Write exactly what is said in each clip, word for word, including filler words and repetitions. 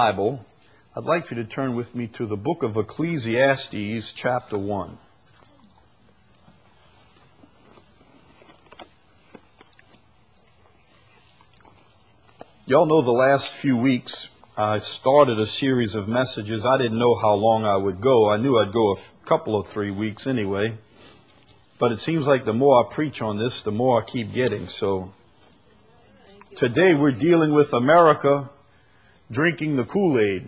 Bible, I'd like for you to turn with me to the book of Ecclesiastes, chapter one. Y'all know the last few weeks I started a series of messages. I didn't know how long I would go. I knew I'd go a f- couple of three weeks anyway. But it seems like the more I preach on this, the more I keep getting. So today we're dealing with America drinking the Kool-Aid.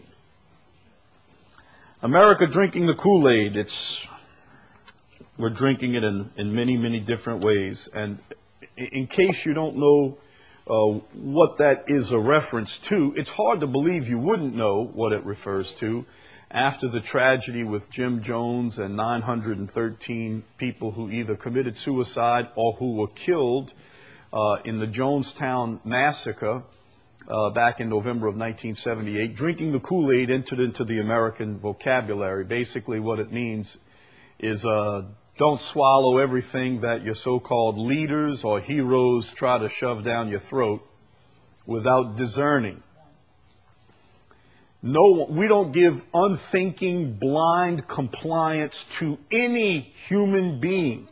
America drinking the Kool-Aid. It's we're drinking it in, in many, many different ways. And in case you don't know uh, what that is a reference to, it's hard to believe you wouldn't know what it refers to after the tragedy with Jim Jones and nine hundred thirteen people who either committed suicide or who were killed uh, in the Jonestown massacre. Uh, back in November of nineteen seventy-eight, drinking the Kool-Aid entered into the American vocabulary. Basically what it means is uh, don't swallow everything that your so-called leaders or heroes try to shove down your throat without discerning. No, we don't give unthinking, blind compliance to any human being.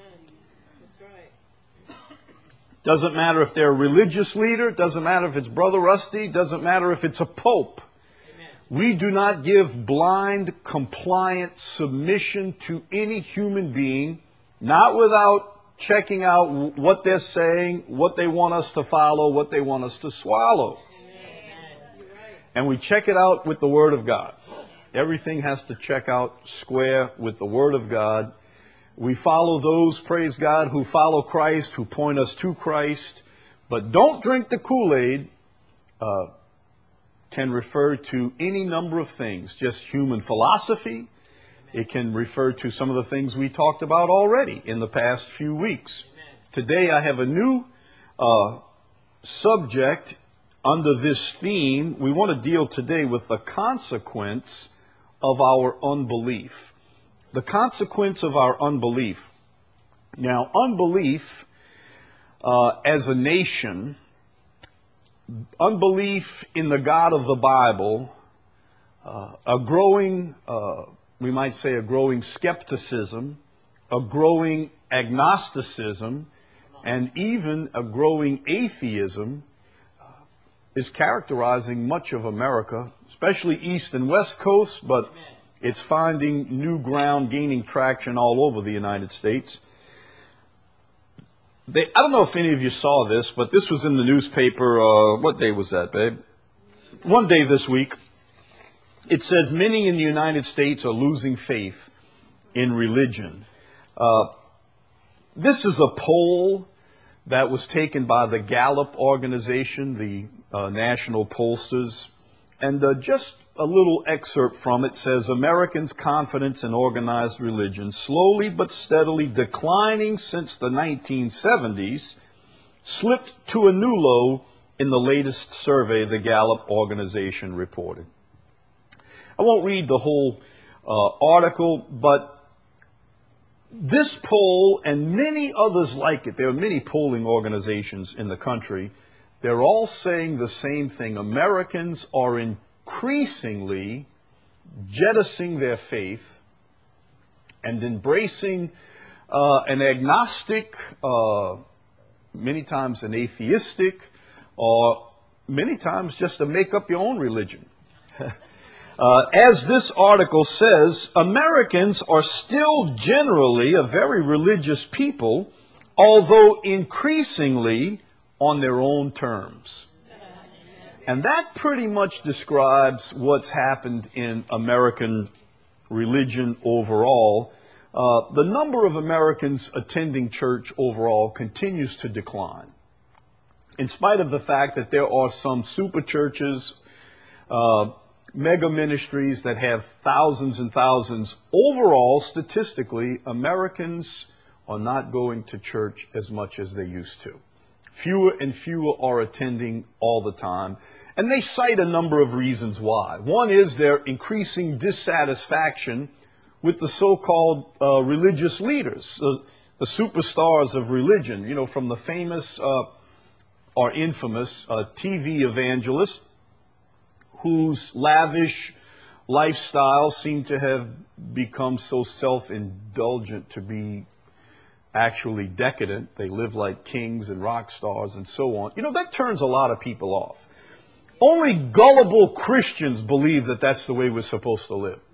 Doesn't matter if they're a religious leader. Doesn't matter if it's Brother Rusty. Doesn't matter if it's a pope. Amen. We do not give blind, compliant submission to any human being, not without checking out what they're saying, what they want us to follow, what they want us to swallow. Amen. And we check it out with the Word of God. Everything has to check out square with the Word of God. We follow those, praise God, who follow Christ, who point us to Christ. But don't drink the Kool-Aid uh, can refer to any number of things, just human philosophy. It can refer to some of the things we talked about already in the past few weeks. Today I have a new uh, subject under this theme. We want to deal today with the consequence of our unbelief. The consequence of our unbelief. Now, unbelief uh, as a nation, unbelief in the God of the Bible, uh, a growing, uh, we might say a growing skepticism, a growing agnosticism, and even a growing atheism uh, is characterizing much of America, especially East and West Coast, but it's finding new ground, gaining traction all over the United States. They, I don't know if any of you saw this, but this was in the newspaper. Uh, what day was that, babe? One day this week. It says many in the United States are losing faith in religion. Uh, this is a poll that was taken by the Gallup organization, the uh, national pollsters, and uh, just a little excerpt from it says, Americans' confidence in organized religion slowly but steadily declining since the nineteen seventies, slipped to a new low in the latest survey the Gallup organization reported. I won't read the whole uh, article, but this poll and many others like it, there are many polling organizations in the country, they're all saying the same thing. Americans are in increasingly jettisoning their faith and embracing uh, an agnostic, uh, many times an atheistic, or many times just to make up your own religion. uh, as this article says, Americans are still generally a very religious people, although increasingly on their own terms. And that pretty much describes what's happened in American religion overall. Uh, the number of Americans attending church overall continues to decline. In spite of the fact that there are some super churches, uh, mega ministries that have thousands and thousands, overall, statistically, Americans are not going to church as much as they used to. Fewer and fewer are attending all the time. And they cite a number of reasons why. One is their increasing dissatisfaction with the so-called uh, religious leaders, the, the superstars of religion, you know, from the famous uh, or infamous uh, T V evangelist whose lavish lifestyle seem to have become so self-indulgent to be actually decadent. They live like kings and rock stars and so on. You know, that turns a lot of people off. Only gullible Christians believe that that's the way we're supposed to live.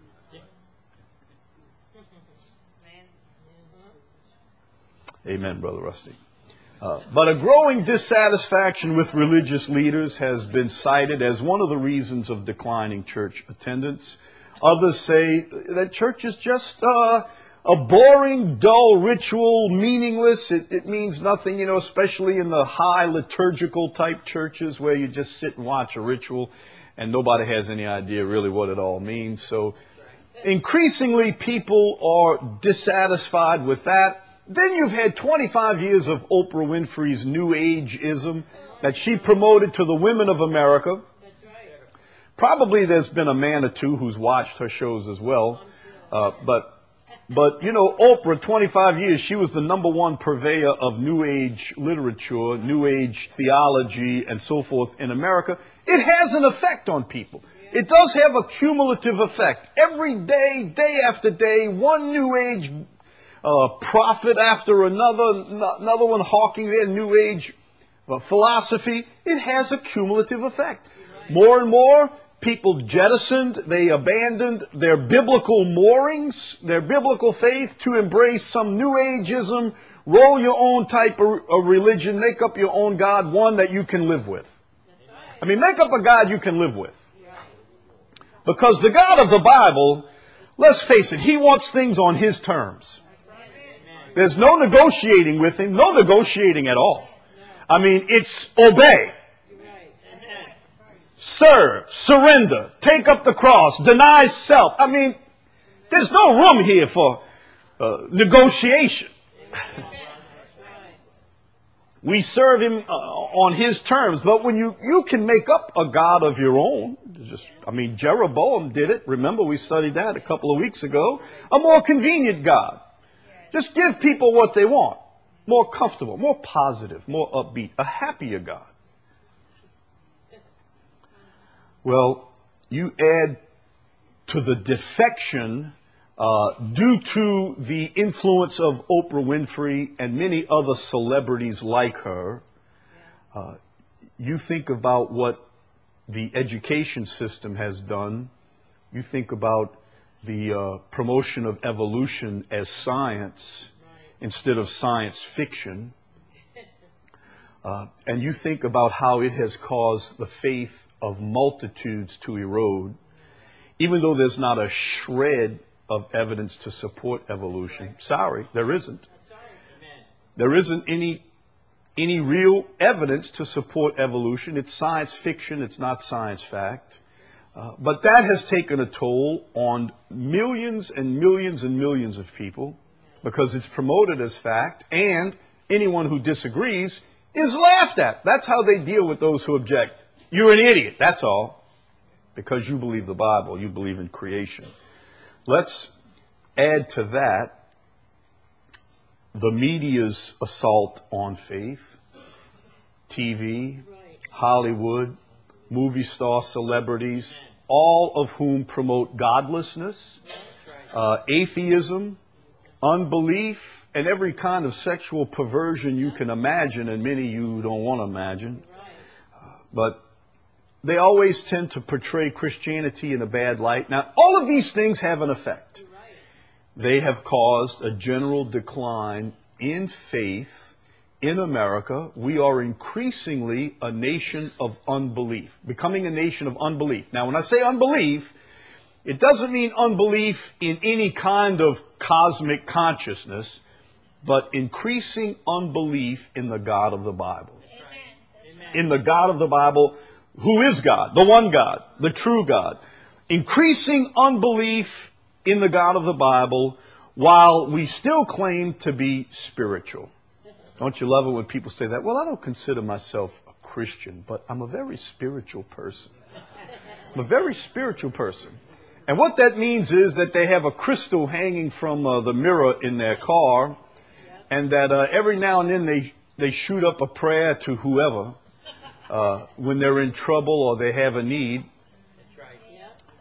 Amen, Brother Rusty. Uh, but a growing dissatisfaction with religious leaders has been cited as one of the reasons of declining church attendance. Others say that church is just uh, a boring, dull ritual, meaningless. It, it means nothing, you know, especially in the high liturgical type churches where you just sit and watch a ritual and nobody has any idea really what it all means. So increasingly people are dissatisfied with that. Then you've had twenty-five years of Oprah Winfrey's New Age-ism that she promoted to the women of America. That's right. Probably there's been a man or two who's watched her shows as well. Uh, but, but, you know, Oprah, twenty-five years, she was the number one purveyor of New Age literature, New Age theology, and so forth in America. It has an effect on people. It does have a cumulative effect. Every day, day after day, one New Age Uh, prophet after another, another one hawking their New Age uh, philosophy, it has a cumulative effect. More and more people jettisoned, they abandoned their biblical moorings, their biblical faith to embrace some New Ageism, roll your own type of, of religion, make up your own God, one that you can live with. I mean, make up a God you can live with. Because the God of the Bible, let's face it, He wants things on His terms. There's no negotiating with Him, no negotiating at all. I mean, it's obey, serve, surrender, take up the cross, deny self. I mean, there's no room here for uh, negotiation. We serve Him uh, on His terms, but when you, you can make up a God of your own, just, I mean, Jeroboam did it. Remember, we studied that a couple of weeks ago. A more convenient God. Just give people what they want. More comfortable, more positive, more upbeat, a happier God. Well, you add to the defection uh, due to the influence of Oprah Winfrey and many other celebrities like her. Uh, you think about what the education system has done. You think about the uh, promotion of evolution as science instead of science fiction. Uh, and you think about how it has caused the faith of multitudes to erode, even though there's not a shred of evidence to support evolution. Sorry, there isn't. There isn't any, any real evidence to support evolution. It's science fiction, it's not science fact. Uh, but that has taken a toll on millions and millions and millions of people because it's promoted as fact, and anyone who disagrees is laughed at. That's how they deal with those who object. You're an idiot, that's all, because you believe the Bible, you believe in creation. Let's add to that the media's assault on faith, T V, Hollywood, movie star celebrities, all of whom promote godlessness, uh, atheism, unbelief, and every kind of sexual perversion you can imagine, and many you don't want to imagine. Uh, but they always tend to portray Christianity in a bad light. Now, all of these things have an effect. They have caused a general decline in faith in America. We are increasingly a nation of unbelief, becoming a nation of unbelief. Now, when I say unbelief, it doesn't mean unbelief in any kind of cosmic consciousness, but increasing unbelief in the God of the Bible. Amen. In the God of the Bible, who is God, the one God, the true God. Increasing unbelief in the God of the Bible while we still claim to be spiritual. Don't you love it when people say that? Well, I don't consider myself a Christian, but I'm a very spiritual person. I'm a very spiritual person. And what that means is that they have a crystal hanging from uh, the mirror in their car, and that uh, every now and then they, they shoot up a prayer to whoever uh, when they're in trouble or they have a need.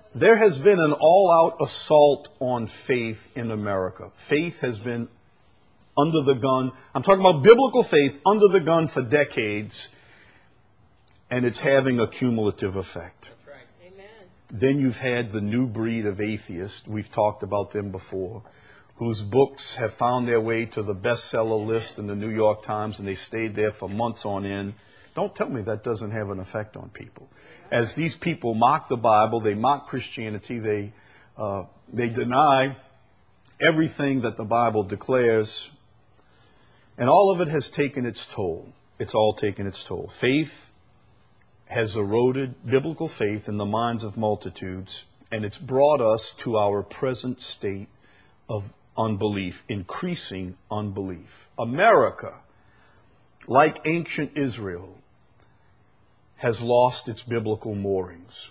There has been an all-out assault on faith in America. Faith has been under the gun. I'm talking about biblical faith under the gun for decades, and it's having a cumulative effect. That's right. Amen. Then you've had the new breed of atheists. We've talked about them before, whose books have found their way to the bestseller list in the New York Times, and they stayed there for months on end. Don't tell me that doesn't have an effect on people. As these people mock the Bible, they mock Christianity, they uh, they deny everything that the Bible declares, and all of it has taken its toll. It's all taken its toll. Faith has eroded, biblical faith, in the minds of multitudes, and it's brought us to our present state of unbelief, increasing unbelief. America, like ancient Israel, has lost its biblical moorings.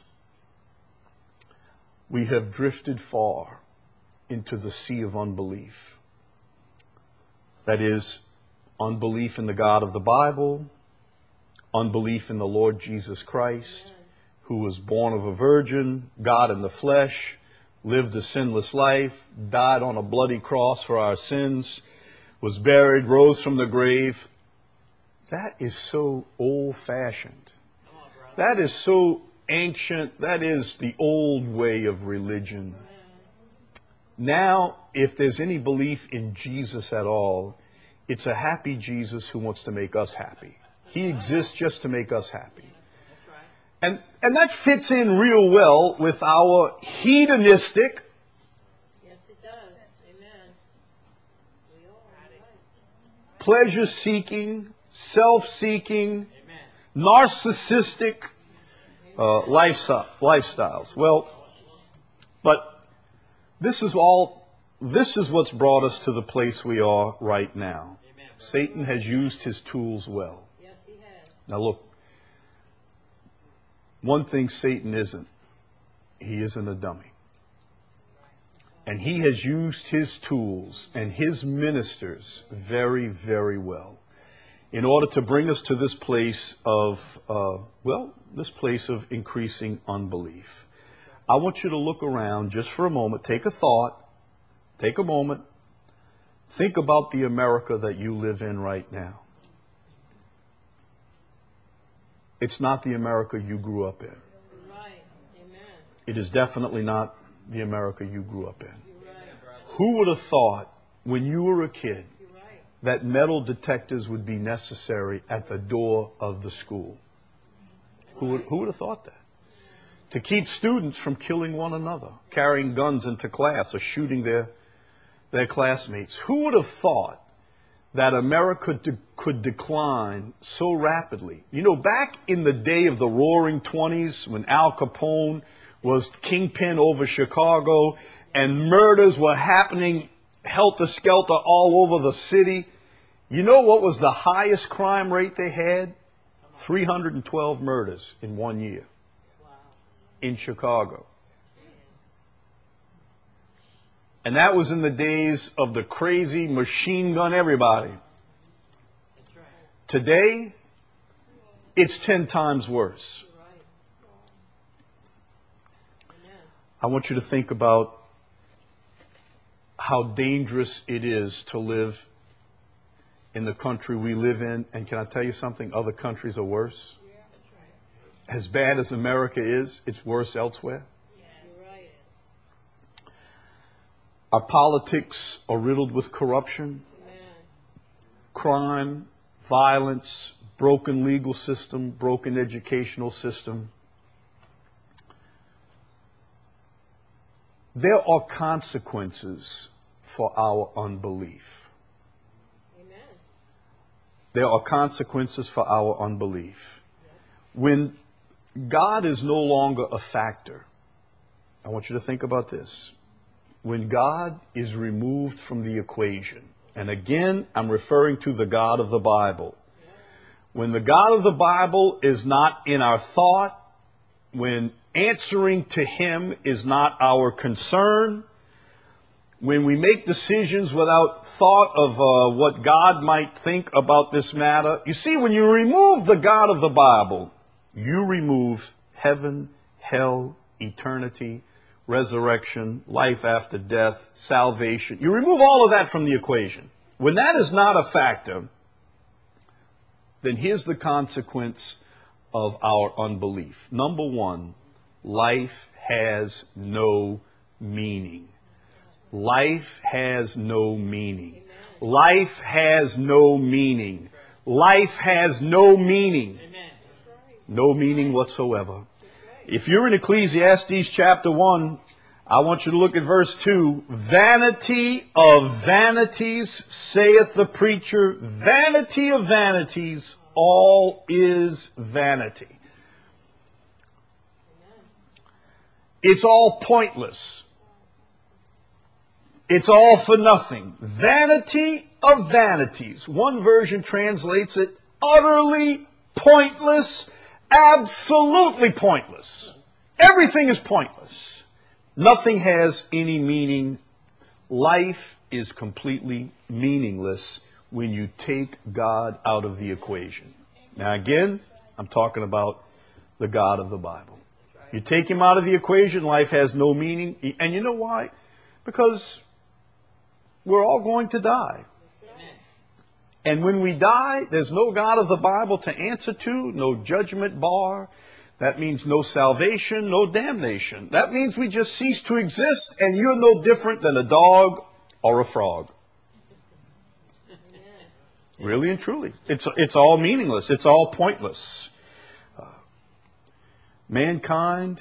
We have drifted far into the sea of unbelief. That is, unbelief in the God of the Bible, unbelief in the Lord Jesus Christ, who was born of a virgin, God in the flesh, lived a sinless life, died on a bloody cross for our sins, was buried, rose from the grave. That is so old-fashioned. That is so ancient. That is the old way of religion. Now, if there's any belief in Jesus at all, it's a happy Jesus who wants to make us happy. He exists just to make us happy. And, and that fits in real well with our hedonistic, Yes, it does. Amen. We all right. pleasure-seeking, self-seeking, narcissistic uh, lifestyle, lifestyles. Well, but this is all, this is what's brought us to the place we are right now. Amen. Satan has used his tools well. Yes, he has. Now look, one thing Satan isn't, he isn't a dummy. And he has used his tools and his ministers very, very well in order to bring us to this place of, uh, well, this place of increasing unbelief. I want you to look around just for a moment, take a thought, take a moment, think about the America that you live in right now. It's not the America you grew up in. Right. Amen. It is definitely not the America you grew up in. You're right. Who would have thought when you were a kid You're right. that metal detectors would be necessary at the door of the school? Who would, who would have thought that? To keep students from killing one another, carrying guns into class or shooting their, their classmates. Who would have thought that America de- could decline so rapidly? You know, back in the day of the Roaring Twenties, when Al Capone was kingpin over Chicago and murders were happening helter-skelter all over the city, you know what was the highest crime rate they had? three hundred twelve murders in one year in Chicago. And that was in the days of the crazy machine gun everybody. That's right. Today, it's ten times worse. Right. Amen. I want you to think about how dangerous it is to live in the country we live in. And can I tell you something? Other countries are worse. Yeah, that's right. As bad as America is, it's worse elsewhere. You're right. Our politics are riddled with corruption, Amen. crime, violence, broken legal system, broken educational system. There are consequences for our unbelief. Amen. There are consequences for our unbelief. When God is no longer a factor, I want you to think about this. When God is removed from the equation, and again, I'm referring to the God of the Bible. When the God of the Bible is not in our thought, when answering to Him is not our concern, when we make decisions without thought of uh, what God might think about this matter. You see, when you remove the God of the Bible, you remove heaven, hell, eternity, resurrection, life after death, salvation. You remove all of that from the equation. When that is not a factor, then here's the consequence of our unbelief. Number one, life has no meaning. Life has no meaning. Life has no meaning. Life has no meaning. No meaning whatsoever. If you're in Ecclesiastes chapter one, I want you to look at verse two. Vanity of vanities, saith the preacher, vanity of vanities, all is vanity. It's all pointless. It's all for nothing. Vanity of vanities. One version translates it utterly pointless, absolutely pointless. Everything is pointless. Nothing has any meaning. Life is completely meaningless when you take God out of the equation. Now again, I'm talking about the God of the Bible. You take him out of the equation, life has no meaning. And you know why? Because we're all going to die. And when we die, there's no God of the Bible to answer to, no judgment bar. That means no salvation, no damnation. That means we just cease to exist, and you're no different than a dog or a frog. Really and truly. It's, it's all meaningless. It's all pointless. Uh, mankind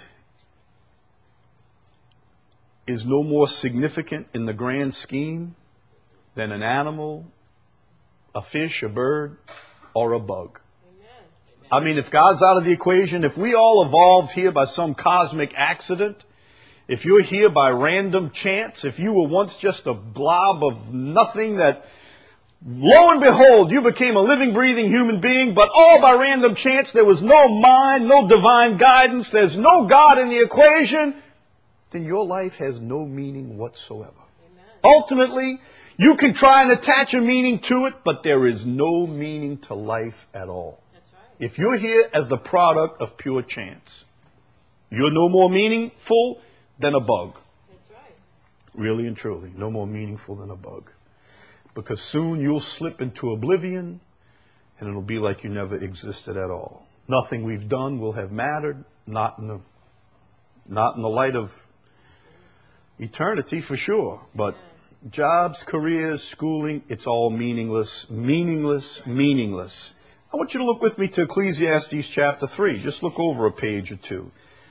is no more significant in the grand scheme than an animal, a fish, a bird, or a bug. I mean, if God's out of the equation, if we all evolved here by some cosmic accident, if you're here by random chance, if you were once just a blob of nothing that, lo and behold, you became a living, breathing human being, but all by random chance, there was no mind, no divine guidance, there's no God in the equation, then your life has no meaning whatsoever. Amen. Ultimately, you can try and attach a meaning to it, but there is no meaning to life at all. That's right. If you're here as the product of pure chance, you're no more meaningful than a bug. That's right. Really and truly, no more meaningful than a bug. Because soon you'll slip into oblivion, and it'll be like you never existed at all. Nothing we've done will have mattered, not in the, not in the light of eternity for sure, but jobs, careers, schooling, it's all meaningless, meaningless, meaningless. I want you to look with me to Ecclesiastes chapter three. Just look over a page or two.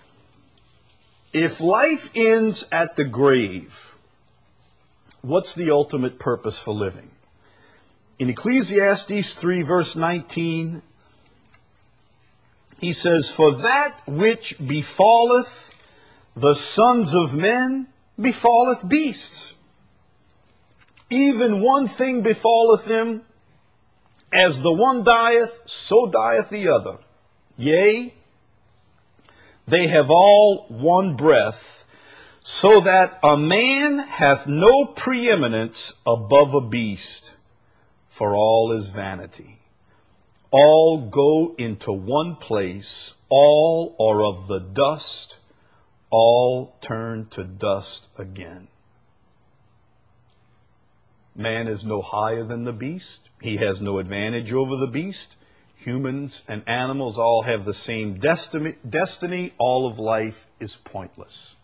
If life ends at the grave, what's the ultimate purpose for living? In Ecclesiastes three, verse nineteen, he says, "For that which befalleth the sons of men befalleth beasts. Even one thing befalleth them, as the one dieth, so dieth the other. Yea, they have all one breath, so that a man hath no preeminence above a beast, for all is vanity. All go into one place, all are of the dust, all turn to dust again." Man is no higher than the beast. He has no advantage over the beast. Humans and animals all have the same destiny. Destiny. All of life is pointless.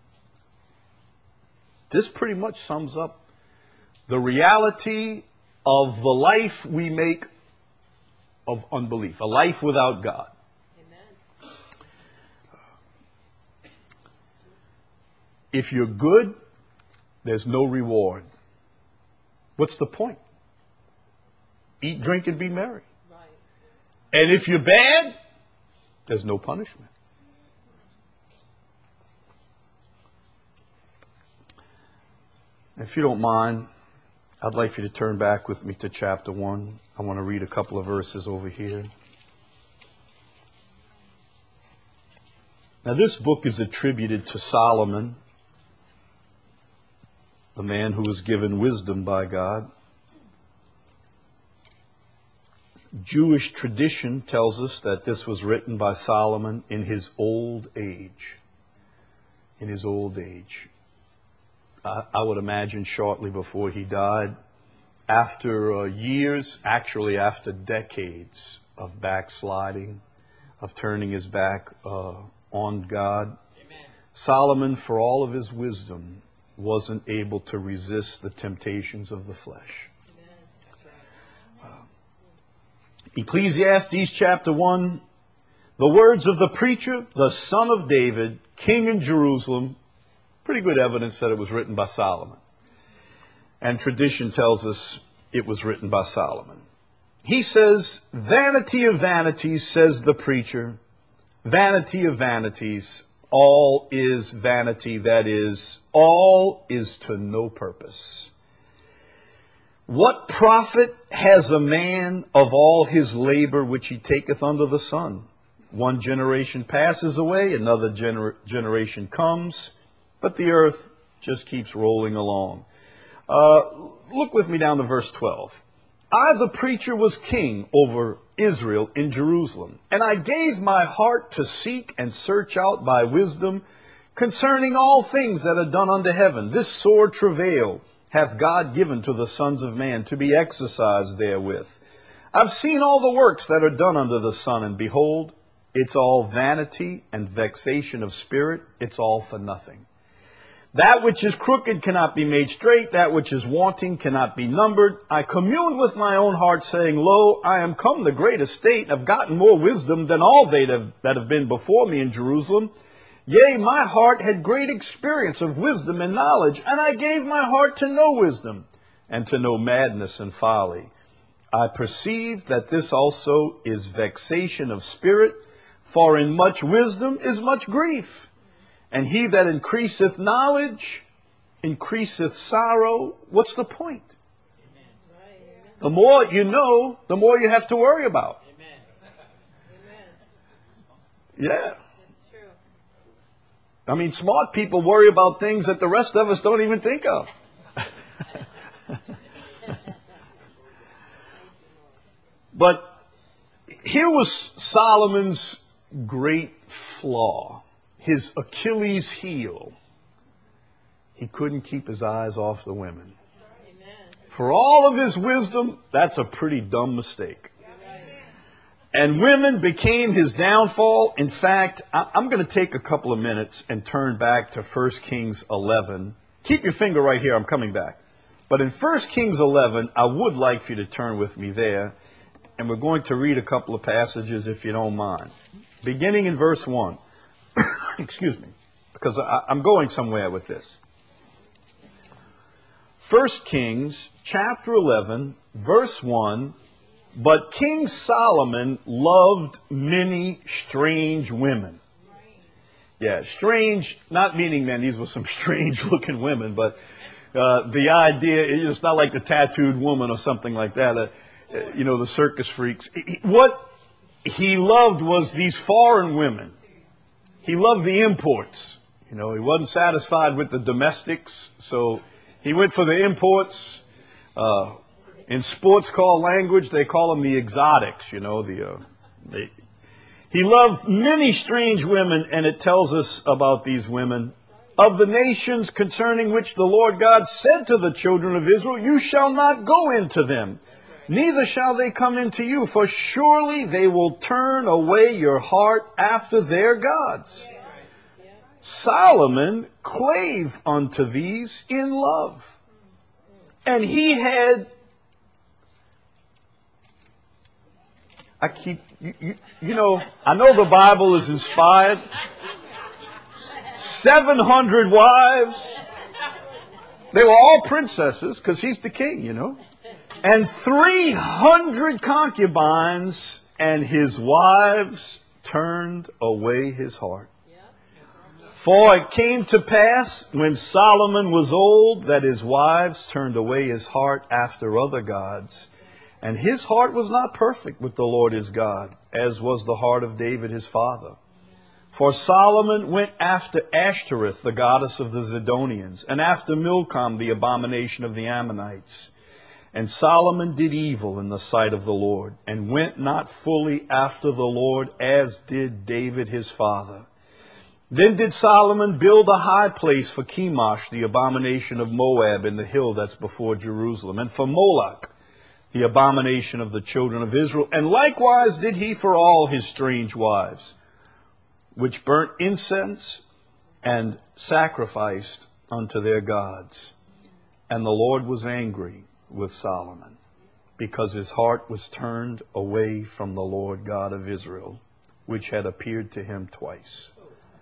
This pretty much sums up the reality of the life we make of unbelief, a life without God. Amen. If you're good, there's no reward. What's the point? Eat, drink, and be merry. Right. And if you're bad, there's no punishment. If you don't mind, I'd like for you to turn back with me to chapter one. I want to read a couple of verses over here. Now, this book is attributed to Solomon, the man who was given wisdom by God. Jewish tradition tells us that this was written by Solomon in his old age. in his old age. I, I would imagine shortly before he died, after uh, years, actually after decades of backsliding, of turning his back uh, on God, Amen. Solomon, for all of his wisdom, wasn't able to resist the temptations of the flesh. Uh, Ecclesiastes chapter one, the words of the preacher, the son of David, king in Jerusalem, pretty good evidence that it was written by Solomon. And tradition tells us it was written by Solomon. He says, vanity of vanities, says the preacher, vanity of vanities, all is vanity, that is, all is to no purpose. What profit has a man of all his labor which he taketh under the sun? One generation passes away, another gener- generation comes, but the earth just keeps rolling along. Uh, look with me down to verse twelve. I, the preacher, was king over Israel in Jerusalem, and I gave my heart to seek and search out by wisdom concerning all things that are done under heaven. This sore travail hath God given to the sons of man to be exercised therewith. I've seen all the works that are done under the sun, and behold, it's all vanity and vexation of spirit. It's all for nothing. That which is crooked cannot be made straight. That which is wanting cannot be numbered. I communed with my own heart, saying, Lo, I am come to great estate, and have gotten more wisdom than all they have, that have been before me in Jerusalem. Yea, my heart had great experience of wisdom and knowledge, and I gave my heart to know wisdom, and to know madness and folly. I perceive that this also is vexation of spirit, for in much wisdom is much grief. And he that increaseth knowledge increaseth sorrow. What's the point? Amen. The more you know, the more you have to worry about. Amen. Yeah. That's true. I mean, smart people worry about things that the rest of us don't even think of. But here was Solomon's great flaw. His Achilles heel. He couldn't keep his eyes off the women. Amen. For all of his wisdom, that's a pretty dumb mistake. And women became his downfall. In fact, I'm going to take a couple of minutes and turn back to First Kings eleven. Keep your finger right here. I'm coming back. But in First Kings eleven, I would like for you to turn with me there. And we're going to read a couple of passages if you don't mind. Beginning in verse one. Excuse me, because I, I'm going somewhere with this. First Kings chapter eleven, verse one, but King Solomon loved many strange women. Yeah, strange, not meaning, man, these were some strange looking women, but uh, the idea, it's not like the tattooed woman or something like that, uh, you know, the circus freaks. What he loved was these foreign women. He loved the imports. You know, he wasn't satisfied with the domestics, so he went for the imports. Uh, in sports call language, they call them the exotics, you know. The, uh, they, he loved many strange women, and it tells us about these women. Of the nations concerning which the Lord God said to the children of Israel, you shall not go into them, neither shall they come into you, for surely they will turn away your heart after their gods. Solomon clave unto these in love. And he had, I keep, you, you, you know, I know the Bible is inspired. seven hundred wives. They were all princesses, because he's the king, you know. And three hundred concubines, and his wives turned away his heart. For it came to pass, when Solomon was old, that his wives turned away his heart after other gods. And his heart was not perfect with the Lord his God, as was the heart of David his father. For Solomon went after Ashtoreth, the goddess of the Zidonians, and after Milcom, the abomination of the Ammonites. And Solomon did evil in the sight of the Lord, and went not fully after the Lord, as did David his father. Then did Solomon build a high place for Chemosh, the abomination of Moab, in the hill that's before Jerusalem, and for Moloch, the abomination of the children of Israel. And likewise did he for all his strange wives, which burnt incense and sacrificed unto their gods. And the Lord was angry with Solomon, because his heart was turned away from the Lord God of Israel, which had appeared to him twice.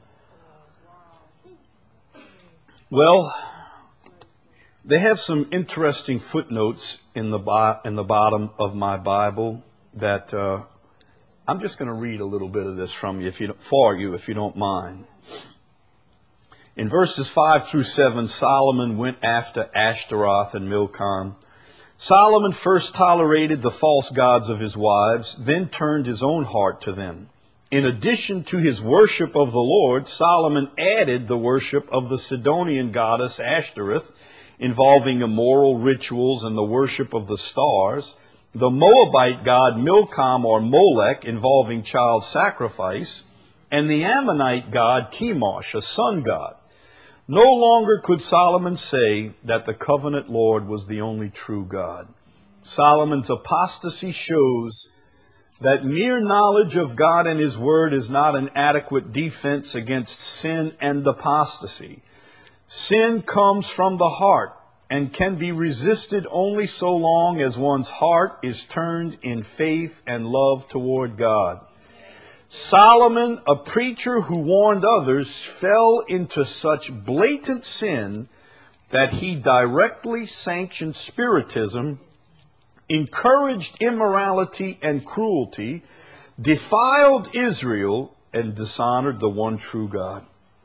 Well, they have some interesting footnotes in the bo- in the bottom of my Bible that uh, I'm just going to read a little bit of this from you, if you don't, for you, if you don't mind. In verses five through seven, Solomon went after Ashtaroth and Milcom. Solomon first tolerated the false gods of his wives, then turned his own heart to them. In addition to his worship of the Lord, Solomon added the worship of the Sidonian goddess Ashtoreth, involving immoral rituals and the worship of the stars, the Moabite god Milcom or Molech, involving child sacrifice, and the Ammonite god Chemosh, a sun god. No longer could Solomon say that the covenant Lord was the only true God. Solomon's apostasy shows that mere knowledge of God and His Word is not an adequate defense against sin and apostasy. Sin comes from the heart and can be resisted only so long as one's heart is turned in faith and love toward God. Solomon, a preacher who warned others, fell into such blatant sin that he directly sanctioned spiritism, encouraged immorality and cruelty, defiled Israel, and dishonored the one true God.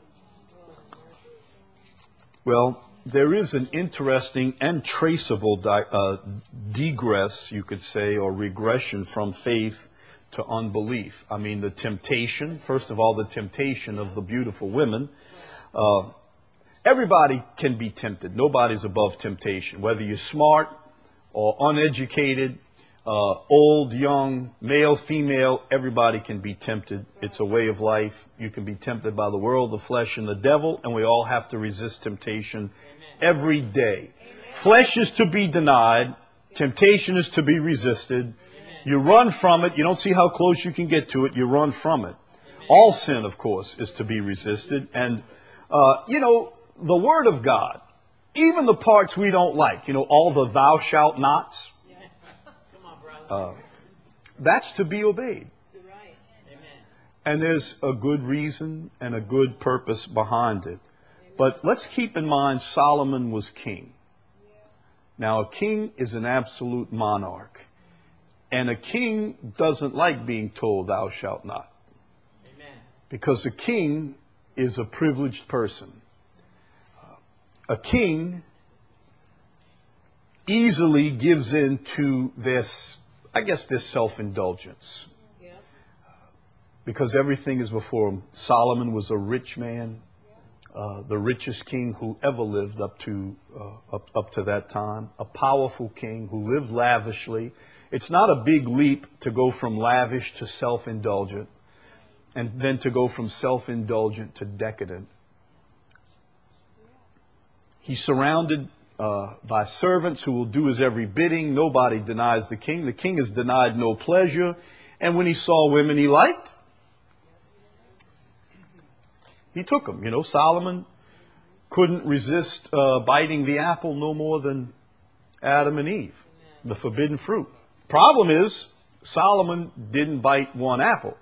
Well, there is an interesting and traceable di- uh, digress, you could say, or regression from faith to unbelief. I mean, the temptation, first of all, the temptation of the beautiful women. Uh, everybody can be tempted. Nobody's above temptation. Whether you're smart or uneducated, uh, old, young, male, female, everybody can be tempted. It's a way of life. You can be tempted by the world, the flesh, and the devil, and we all have to resist temptation every day. Flesh is to be denied. Temptation is to be resisted. You run from it. You don't see how close you can get to it. You run from it. All sin, of course, is to be resisted. And, uh, you know, the Word of God, even the parts we don't like, you know, all the thou shalt nots, uh, that's to be obeyed. And there's a good reason and a good purpose behind it. But let's keep in mind Solomon was king. Now, a king is an absolute monarch. And a king doesn't like being told, thou shalt not. Amen. Because a king is a privileged person. Uh, a king easily gives in to this, I guess, this self-indulgence. Yeah. Uh, because everything is before him. Solomon was a rich man, uh, the richest king who ever lived up to, uh, up, up to that time. A powerful king who lived lavishly. It's not a big leap to go from lavish to self-indulgent, and then to go from self-indulgent to decadent. He's surrounded uh, by servants who will do his every bidding. Nobody denies the king. The king is denied no pleasure. And when he saw women he liked, he took them. You know, Solomon couldn't resist uh, biting the apple no more than Adam and Eve, the forbidden fruit. Problem is, Solomon didn't bite one apple.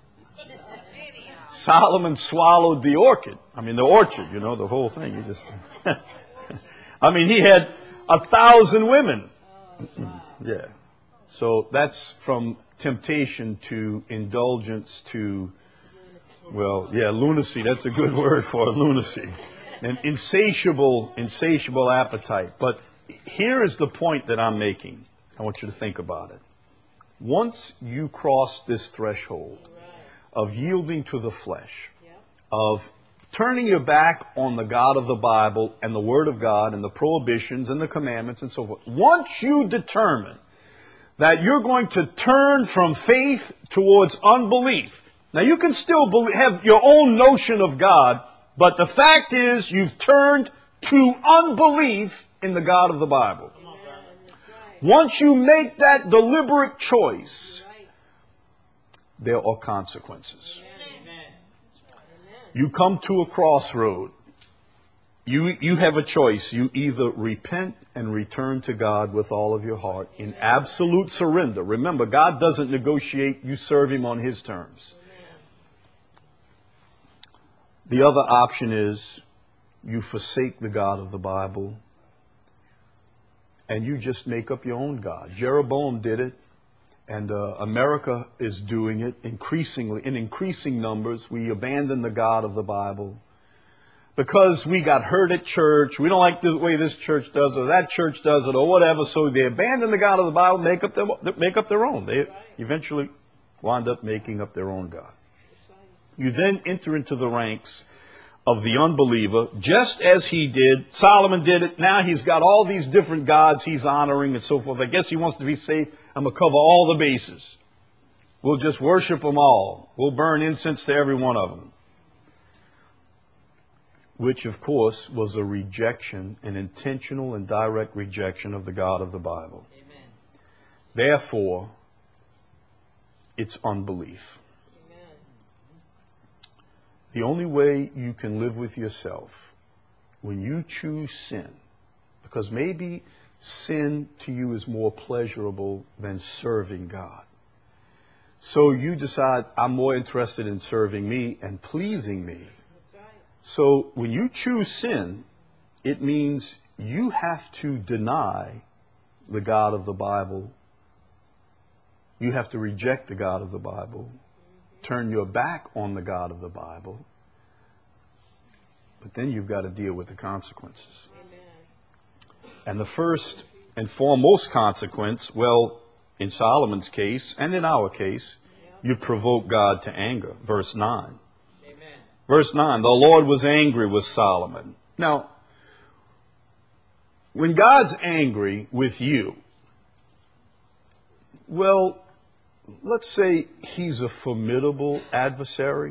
Solomon swallowed the orchid. I mean, the orchard, you know, the whole thing. He just, I mean, he had a thousand women. Yeah. So that's from temptation to indulgence to, well, yeah, lunacy. That's a good word for lunacy. An insatiable, insatiable appetite. But here is the point that I'm making. I want you to think about it. Once you cross this threshold of yielding to the flesh, of turning your back on the God of the Bible and the Word of God and the prohibitions and the commandments and so forth, once you determine that you're going to turn from faith towards unbelief, Now you can still believe, have your own notion of God, but the fact is you've turned to unbelief in the God of the Bible. Once you make that deliberate choice, there are consequences. You come to a crossroad. You, you have a choice. You either repent and return to God with all of your heart in absolute surrender. Remember, God doesn't negotiate. You serve Him on His terms. The other option is you forsake the God of the Bible and you just make up your own God. Jeroboam did it, and uh, America is doing it increasingly, in increasing numbers. We abandon the God of the Bible because we got hurt at church. We don't like the way this church does it, or that church does it, or whatever. So they abandon the God of the Bible, make up their, make up their own. They eventually wind up making up their own God. You then enter into the ranks of the unbeliever, just as he did. Solomon did it. Now he's got all these different gods he's honoring and so forth. I guess he wants to be safe. I'm going to cover all the bases. We'll just worship them all. We'll burn incense to every one of them. Which, of course, was a rejection, an intentional and direct rejection of the God of the Bible. Amen. Therefore, it's unbelief. The only way you can live with yourself when you choose sin, because maybe sin to you is more pleasurable than serving God. So you decide, I'm more interested in serving me and pleasing me. That's right. So when you choose sin, it means you have to deny the God of the Bible. You have to reject the God of the Bible. Turn your back on the God of the Bible, but then you've got to deal with the consequences. Amen. And the first and foremost consequence, well, in Solomon's case and in our case, you provoke God to anger. Verse nine. Amen. Verse nine, the Lord was angry with Solomon. Now, when God's angry with you, well, let's say he's a formidable adversary.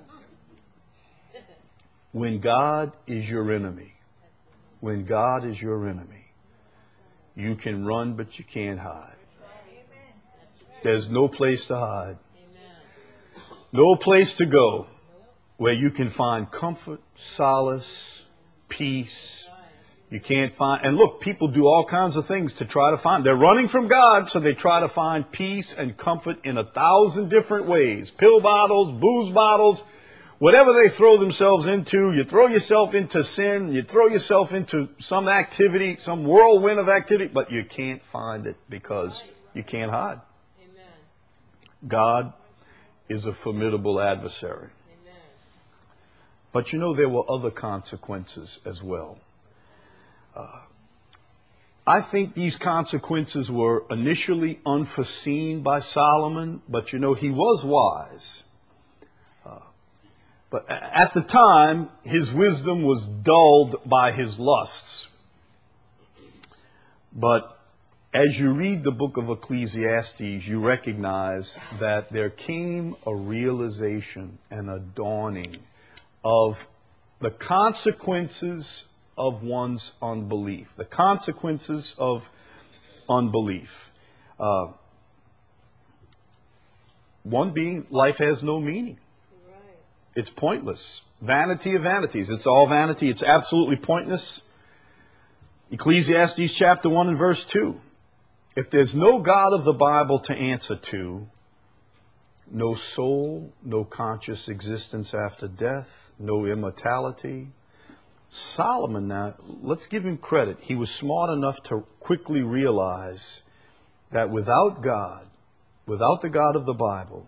When God is your enemy, when God is your enemy, you can run, but you can't hide. There's no place to hide. No place to go where you can find comfort, solace, peace. You can't find, and look, people do all kinds of things to try to find. They're running from God, so they try to find peace and comfort in a thousand different ways. Pill bottles, booze bottles, whatever they throw themselves into. You throw yourself into sin, you throw yourself into some activity, some whirlwind of activity, but you can't find it because you can't hide. Amen. God is a formidable adversary. Amen. But you know, there were other consequences as well. Uh, I think these consequences were initially unforeseen by Solomon, but you know, he was wise. Uh, but at the time, his wisdom was dulled by his lusts. But as you read the book of Ecclesiastes, you recognize that there came a realization and a dawning of the consequences of one's unbelief, the consequences of unbelief. Uh, one being, life has no meaning. Right. It's pointless. Vanity of vanities. It's all vanity. It's absolutely pointless. Ecclesiastes chapter one and verse two. If there's no God of the Bible to answer to, no soul, no conscious existence after death, no immortality. Solomon, now, let's give him credit. He was smart enough to quickly realize that without God, without the God of the Bible,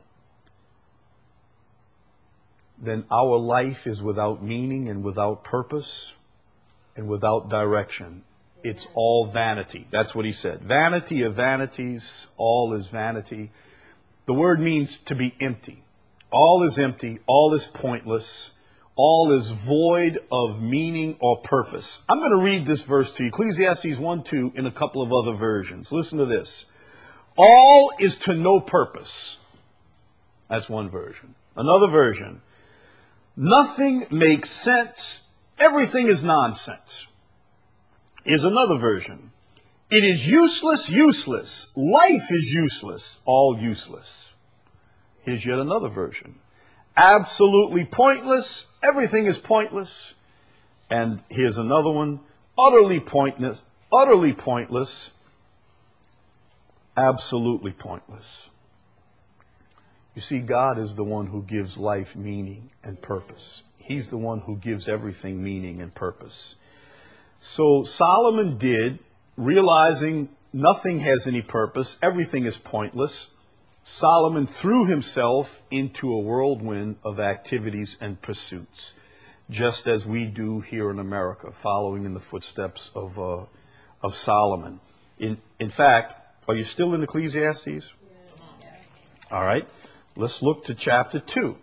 then our life is without meaning and without purpose and without direction. It's all vanity. That's what he said. Vanity of vanities, all is vanity. The word means to be empty. All is empty, all is pointless. All is void of meaning or purpose. I'm going to read this verse to you, Ecclesiastes one two, in a couple of other versions. Listen to this. All is to no purpose. That's one version. Another version. Nothing makes sense. Everything is nonsense. Here's another version. It is useless, useless. Life is useless, all useless. Here's yet another version. Absolutely pointless. Everything is pointless. And here's another one. Utterly pointless. Utterly pointless. Absolutely pointless. You see, God is the one who gives life meaning and purpose. He's the one who gives everything meaning and purpose. So Solomon did, realizing nothing has any purpose, everything is pointless. Solomon threw himself into a whirlwind of activities and pursuits, just as we do here in America, following in the footsteps of uh, of Solomon. In in fact, are you still in Ecclesiastes? Yeah. All right. Let's look to chapter two.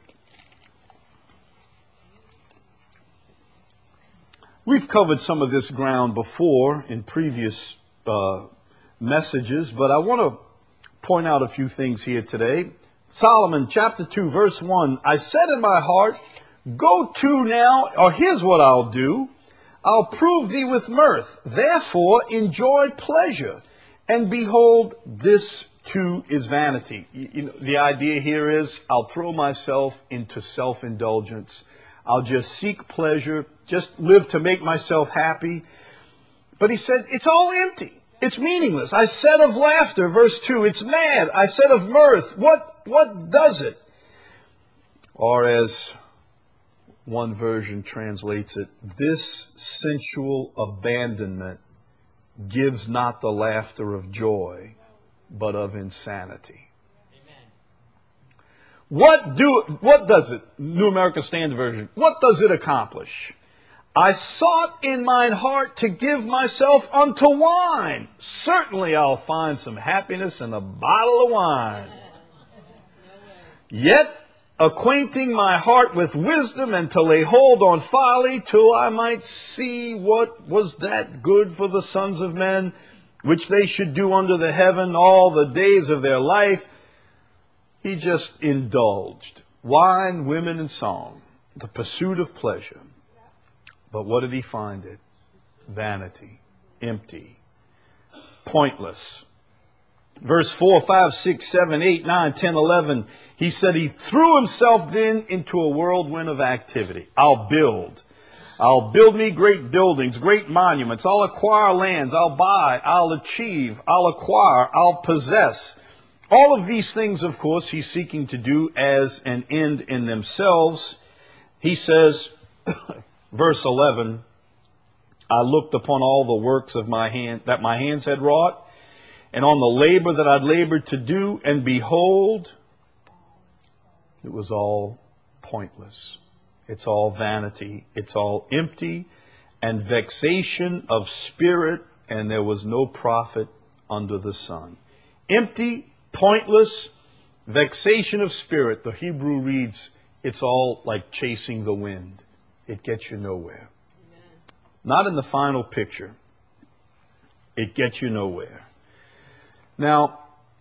We've covered some of this ground before in previous uh, messages, but I want to point out a few things here today. Solomon, chapter two, verse one, I said in my heart, go to now, or here's what I'll do. I'll prove thee with mirth. Therefore enjoy pleasure. And behold, this too is vanity. You, you know, the idea here is I'll throw myself into self-indulgence. I'll just seek pleasure, just live to make myself happy. But he said, it's all empty. It's meaningless. I said of laughter, verse two, it's mad. I said of mirth, what, what does it? Or as one version translates it, this sensual abandonment gives not the laughter of joy, but of insanity. Amen. What do what does it? New American Standard Version. What does it accomplish? I sought in mine heart to give myself unto wine. Certainly I'll find some happiness in a bottle of wine. Yet acquainting my heart with wisdom and to lay hold on folly till I might see what was that good for the sons of men, which they should do under the heaven all the days of their life. He just indulged. Wine, women, and song. The pursuit of pleasure. But what did he find it? Vanity. Empty. Pointless. Verse four, five, six, seven, eight, nine, ten, eleven. He said he threw himself then into a whirlwind of activity. I'll build. I'll build me great buildings, great monuments. I'll acquire lands. I'll buy. I'll achieve. I'll acquire. I'll possess. All of these things, of course, he's seeking to do as an end in themselves. He says, verse eleven, I looked upon all the works of my hand that my hands had wrought, and on the labor that I'd labored to do, and behold, it was all pointless. It's all vanity. It's all empty and vexation of spirit, and there was no profit under the sun. Empty, pointless, vexation of spirit. The Hebrew reads, it's all like chasing the wind. It gets you nowhere. Amen. Not in the final picture. It gets you nowhere. Now,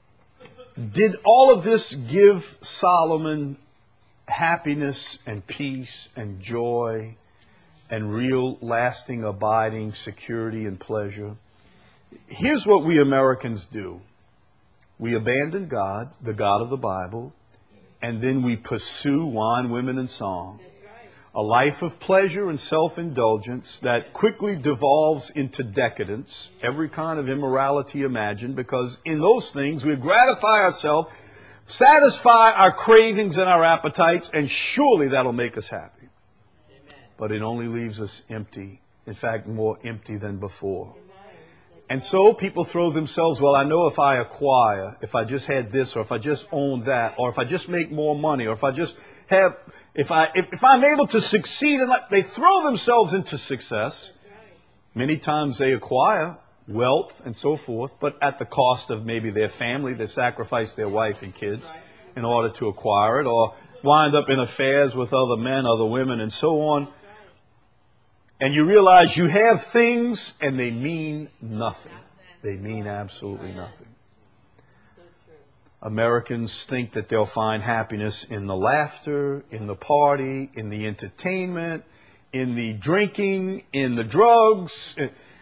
did all of this give Solomon happiness and peace and joy and real lasting abiding security and pleasure? Here's what we Americans do. We abandon God, the God of the Bible, and then we pursue wine, women, and song. A life of pleasure and self-indulgence that quickly devolves into decadence, every kind of immorality imagined, because in those things we gratify ourselves, satisfy our cravings and our appetites, and surely that'll make us happy. Amen. But it only leaves us empty, in fact, more empty than before. And so people throw themselves, well, I know if I acquire, if I just had this, or if I just own that, or if I just make more money, or if I just have... If, I, if, if I'm able to succeed in life, they throw themselves into success. Many times they acquire wealth and so forth, but at the cost of maybe their family. They sacrifice their wife and kids in order to acquire it, or wind up in affairs with other men, other women, and so on. And you realize you have things and they mean nothing. They mean absolutely nothing. Americans think that they'll find happiness in the laughter, in the party, in the entertainment, in the drinking, in the drugs.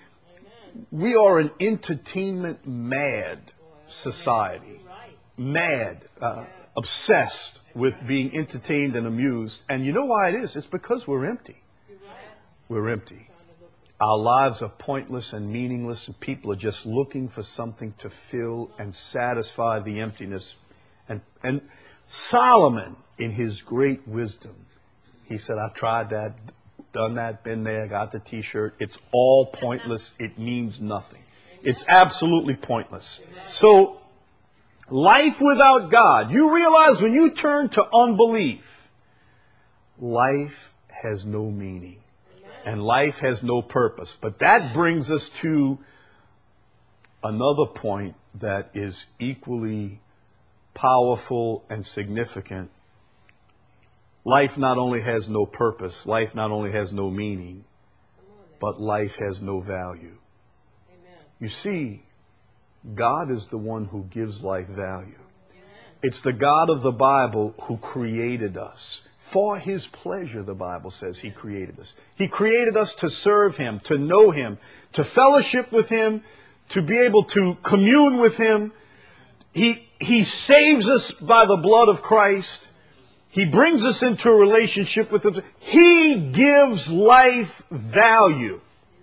We are an entertainment mad society. Mad, uh, obsessed with being entertained and amused. And you know why it is? It's because we're empty. We're empty. Our lives are pointless and meaningless, and people are just looking for something to fill and satisfy the emptiness. And, and Solomon, in his great wisdom, he said, I tried that, done that, been there, got the t-shirt. It's all pointless. It means nothing. It's absolutely pointless. So, life without God, you realize when you turn to unbelief, life has no meaning. And life has no purpose. But that brings us to another point that is equally powerful and significant. Life not only has no purpose, life not only has no meaning, but life has no value. You see, God is the one who gives life value. It's the God of the Bible who created us. For His pleasure, the Bible says, He created us. He created us to serve Him, to know Him, to fellowship with Him, to be able to commune with Him. He, he saves us by the blood of Christ. He brings us into a relationship with Him. He gives life value.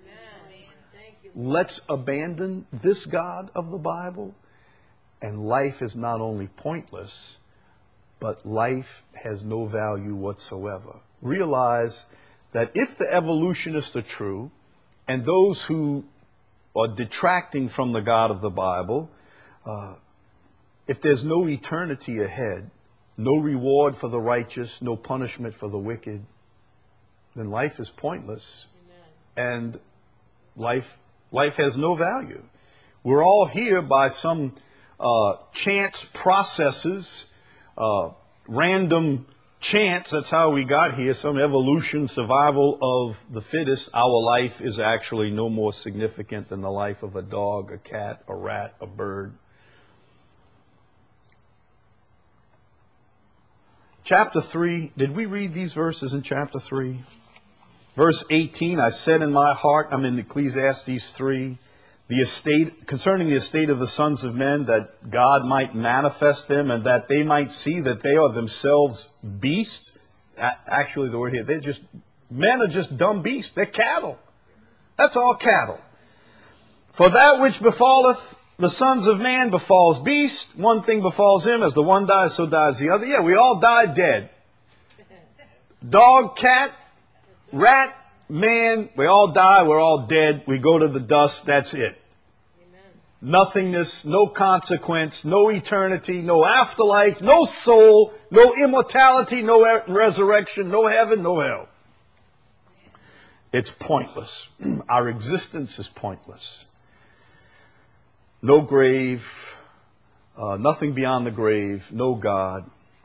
Let's abandon this God of the Bible, and life is not only pointless, but life has no value whatsoever. Realize that if the evolutionists are true, and those who are detracting from the God of the Bible, uh, if there's no eternity ahead, no reward for the righteous, no punishment for the wicked, then life is pointless. Amen. And life life has no value. We're all here by some uh, chance processes, Uh, random chance, that's how we got here, some evolution, survival of the fittest. Our life is actually no more significant than the life of a dog, a cat, a rat, a bird. Chapter three, did we read these verses in chapter three? Verse eighteen, I said in my heart, I'm in Ecclesiastes three, the estate, concerning the estate of the sons of men, that God might manifest them and that they might see that they are themselves beasts. Actually, the word here, they're just, men are just dumb beasts. They're cattle. That's all cattle. For that which befalleth the sons of man befalls beasts. One thing befalls him, as the one dies, so dies the other. Yeah, we all die dead. Dog, cat, rat, man, we all die, we're all dead, we go to the dust, that's it. Amen. Nothingness, no consequence, no eternity, no afterlife, no soul, no immortality, no resurrection, no heaven, no hell. It's pointless. Our existence is pointless. No grave, uh, nothing beyond the grave, no God.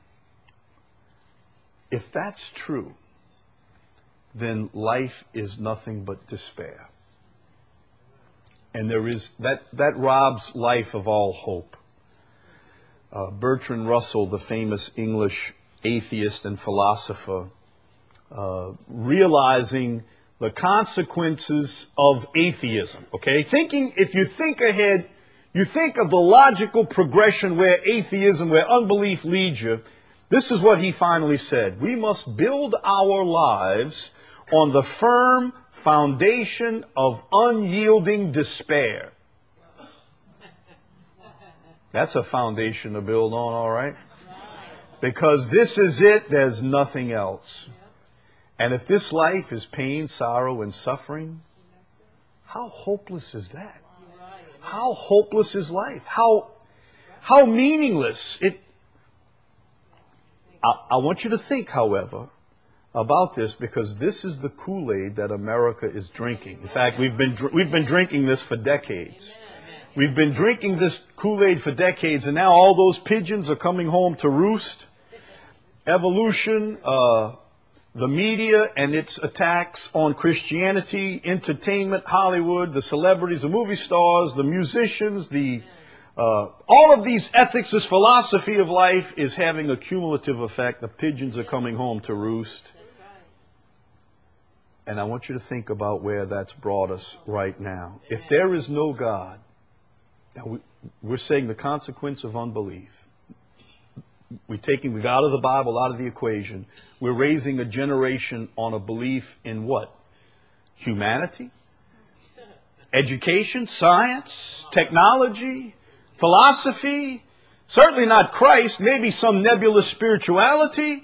If that's true, then life is nothing but despair. And there is that that robs life of all hope. Uh, Bertrand Russell, the famous English atheist and philosopher, uh, realizing the consequences of atheism, okay? Thinking, if you think ahead, you think of the logical progression where atheism, where unbelief leads you. This is what he finally said. We must build our lives on the firm foundation of unyielding despair. That's a foundation to build on, all right? Because this is it, there's nothing else. And if this life is pain, sorrow, and suffering, how hopeless is that? How hopeless is life? How, how meaningless. It. I, I want you to think, however, about this, because this is the Kool-Aid that America is drinking. In fact, we've been we've been drinking this for decades. We've been drinking this Kool-Aid for decades, and now all those pigeons are coming home to roost. Evolution, uh, the media and its attacks on Christianity, entertainment, Hollywood, the celebrities, the movie stars, the musicians, the Uh, all of these ethics, this philosophy of life is having a cumulative effect. The pigeons are coming home to roost. And I want you to think about where that's brought us right now. If there is no God, now we, we're saying the consequence of unbelief. We're taking the God of the Bible out of the equation. We're raising a generation on a belief in what? Humanity? Education? Science? Technology? Philosophy? Certainly not Christ. Maybe some nebulous spirituality.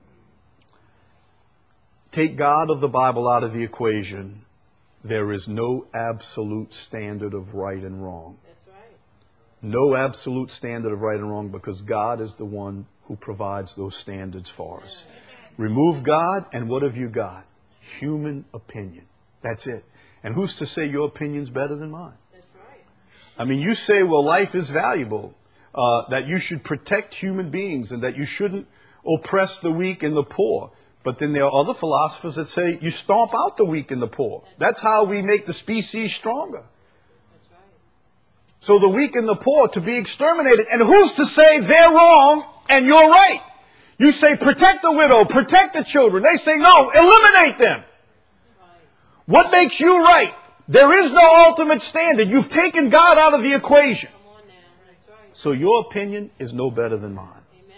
Take God of the Bible out of the equation. There is no absolute standard of right and wrong. That's right. No absolute standard of right and wrong, because God is the one who provides those standards for us. Remove God, and what have you got? Human opinion. That's it. And who's to say your opinion's better than mine? That's right. I mean, you say, well, life is valuable, uh, that you should protect human beings and that you shouldn't oppress the weak and the poor. But then there are other philosophers that say you stomp out the weak and the poor. That's how we make the species stronger. That's right. So the weak and the poor to be exterminated. And who's to say they're wrong and you're right? You say protect the widow, protect the children. They say no, eliminate them. Right. What makes you right? There is no ultimate standard. You've taken God out of the equation. Come on now. That's right. So your opinion is no better than mine. Amen.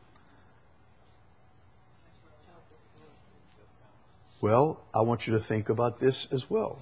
Well, I want you to think about this as well.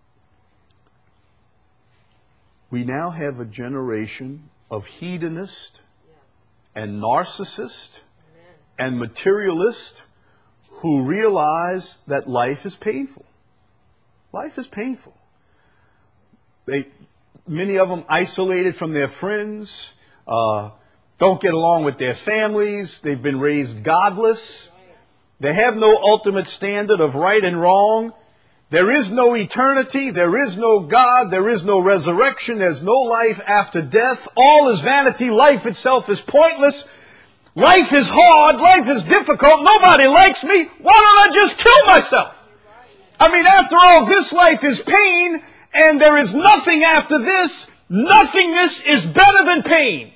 We now have a generation of hedonists Yes. and narcissists Amen. and materialists who realize that life is painful. Life is painful. They, many of them isolated from their friends, uh, don't get along with their families. They've been raised godless. They have no ultimate standard of right and wrong. There is no eternity. There is no God. There is no resurrection. There's no life after death. All is vanity. Life itself is pointless. Life is hard. Life is difficult. Nobody likes me. Why don't I just kill myself? I mean, after all, this life is pain, and there is nothing after this. Nothingness is better than pain.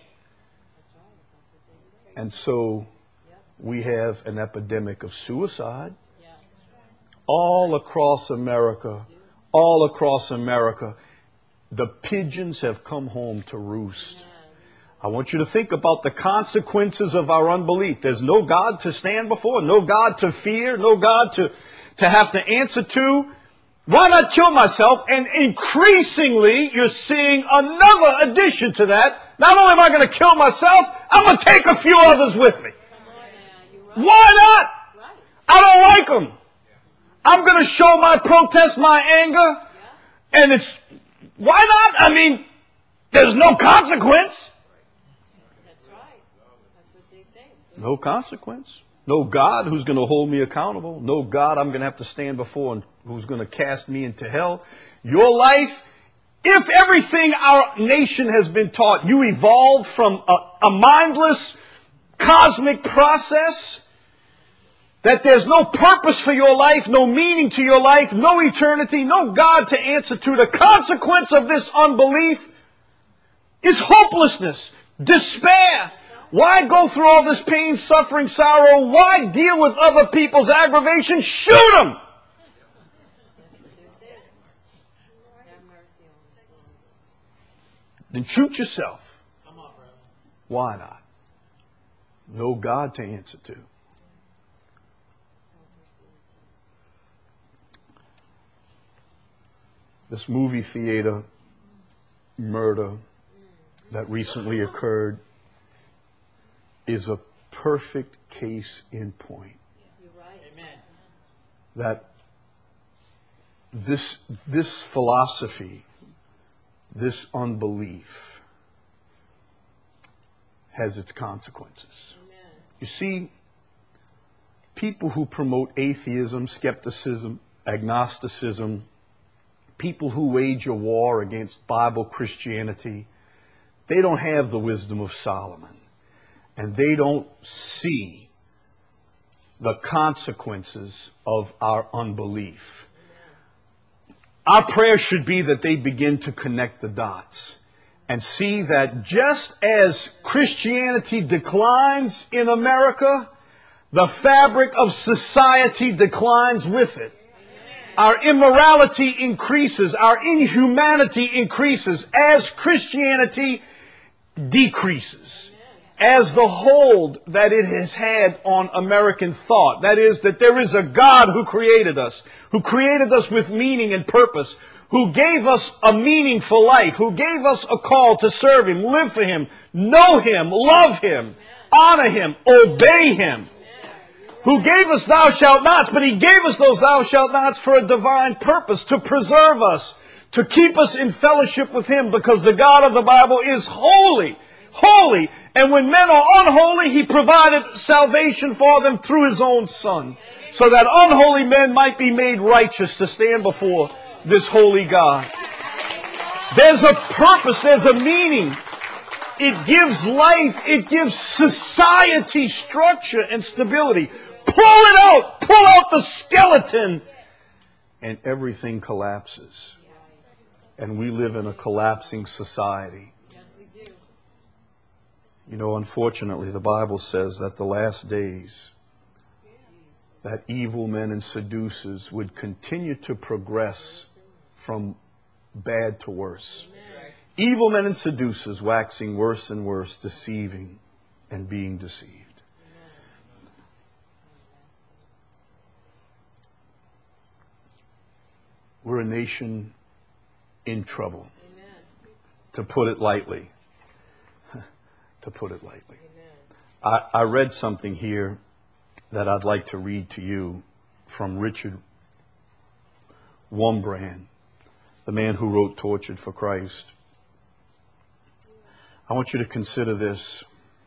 And so we have an epidemic of suicide all across America. All across America. The pigeons have come home to roost. I want you to think about the consequences of our unbelief. There's no God to stand before, no God to fear, no God to, to have to answer to. Why not kill myself? And increasingly, you're seeing another addition to that. Not only am I going to kill myself, I'm going to take a few others with me. Why not? I don't like them. I'm going to show my protest, my anger. And it's, why not? I mean, there's no consequence. That's right. That's what they think. No consequence. No God who's going to hold me accountable. No God I'm going to have to stand before and who's going to cast me into hell. Your life, if everything our nation has been taught, you evolved from a, a mindless cosmic process, that there's no purpose for your life, no meaning to your life, no eternity, no God to answer to. The consequence of this unbelief is hopelessness, despair. Why go through all this pain, suffering, sorrow? Why deal with other people's aggravation? Shoot them! Then shoot yourself. Why not? No God to answer to. This movie theater murder that recently occurred is a perfect case in point. You're right. Amen. That this, this philosophy, this unbelief, has its consequences. Amen. You see, people who promote atheism, skepticism, agnosticism, people who wage a war against Bible Christianity, they don't have the wisdom of Solomon. And they don't see the consequences of our unbelief. Our prayer should be that they begin to connect the dots and see that just as Christianity declines in America, the fabric of society declines with it. Our immorality increases, our inhumanity increases as Christianity decreases. As the hold that it has had on American thought. That is, that there is a God who created us, who created us with meaning and purpose, who gave us a meaningful life, who gave us a call to serve Him, live for Him, know Him, love Him, honor Him, obey Him, who gave us thou shalt nots, but He gave us those thou shalt nots for a divine purpose, to preserve us, to keep us in fellowship with Him, because the God of the Bible is holy. Holy. And when men are unholy, He provided salvation for them through His own Son, so that unholy men might be made righteous to stand before this holy God. There's a purpose, there's a meaning. It gives life, it gives society structure and stability. Pull it out, pull out the skeleton, and everything collapses. And we live in a collapsing society. You know, unfortunately, the Bible says that the last days, that evil men and seducers would continue to progress from bad to worse. Evil men and seducers waxing worse and worse, deceiving and being deceived. We're a nation in trouble, to put it lightly. To put it lightly. I, I read something here that I'd like to read to you from Richard Wurmbrand, the man who wrote Tortured for Christ. I want you to consider this.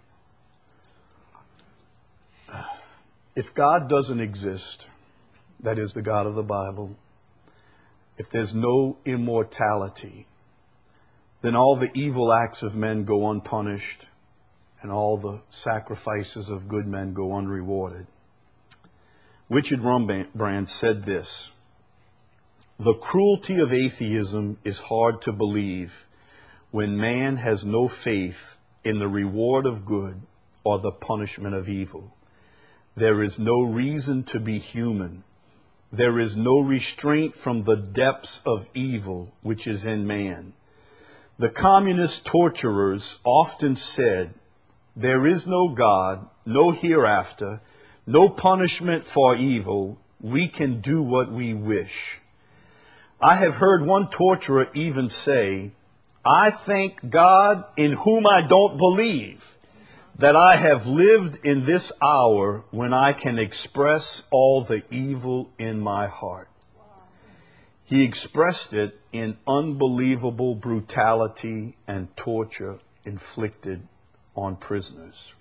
If God doesn't exist, that is the God of the Bible, if there's no immortality, then all the evil acts of men go unpunished, and all the sacrifices of good men go unrewarded. Richard Wurmbrand said this: "The cruelty of atheism is hard to believe when man has no faith in the reward of good or the punishment of evil. There is no reason to be human. There is no restraint from the depths of evil which is in man. The communist torturers often said, 'There is no God, no hereafter, no punishment for evil. We can do what we wish.' I have heard one torturer even say, 'I thank God, in whom I don't believe, that I have lived in this hour when I can express all the evil in my heart.'" He expressed it in unbelievable brutality and torture inflicted on prisoners.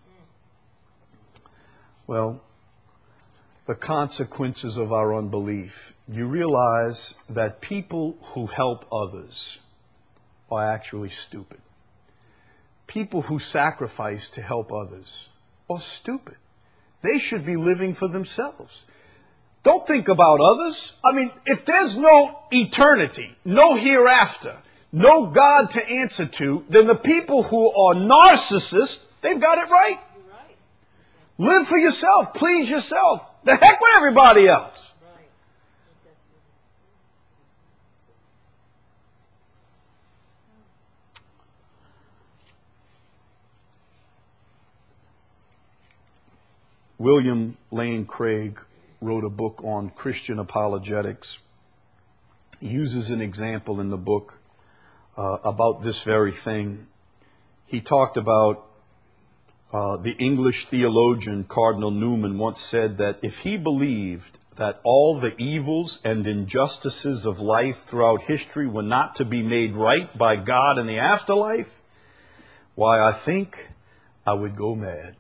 Well, the consequences of our unbelief. You realize that people who help others are actually stupid. People who sacrifice to help others are stupid. They should be living for themselves. Don't think about others. I mean, if there's no eternity, no hereafter, no God to answer to, then the people who are narcissists, they've got it right. Live for yourself. Please yourself. The heck with everybody else. William Lane Craig wrote a book on Christian apologetics. He uses an example in the book uh, about this very thing. He talked about uh, the English theologian Cardinal Newman once said that if he believed that all the evils and injustices of life throughout history were not to be made right by God in the afterlife, why, I think I would go mad.